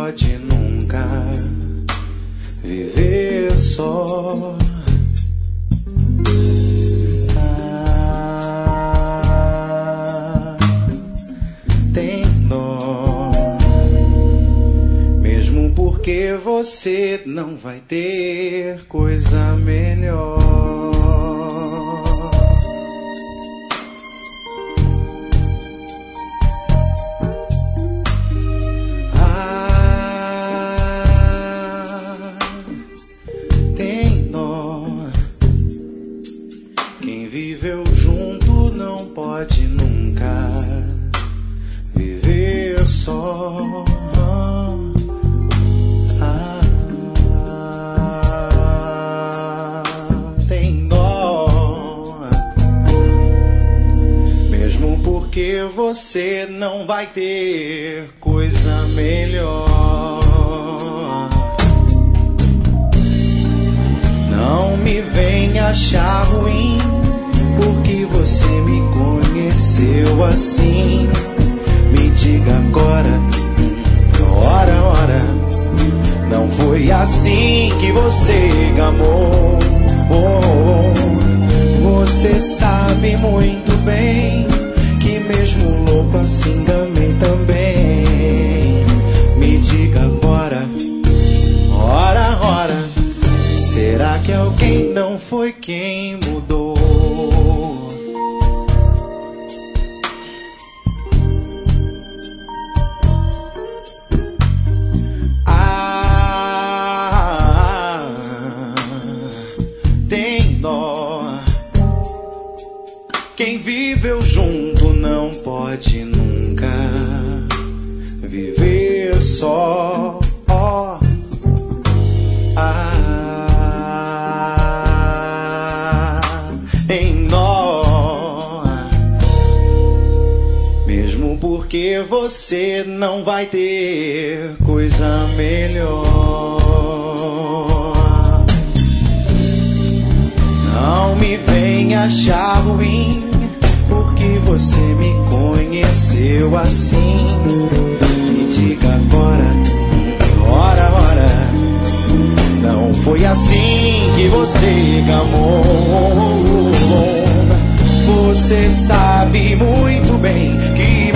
pode nunca viver só. Tem dó, mesmo porque você não vai ter coisa melhor. Pode nunca viver só. Tem dó, mesmo porque você não vai ter coisa melhor. Não me venha achar ruim, porque você me conheceu assim. Me diga agora, ora, não foi assim que você amou. Você sabe muito bem que mesmo louco assim amei também. Me diga agora, ora, será que alguém não foi quem mudou? Quem viveu junto não pode nunca viver só. Em nó, mesmo porque você não vai ter coisa melhor. Não me venha achar ruim, porque você me conheceu assim. Me diga agora, ora, não foi assim que você amou. Você sabe muito bem que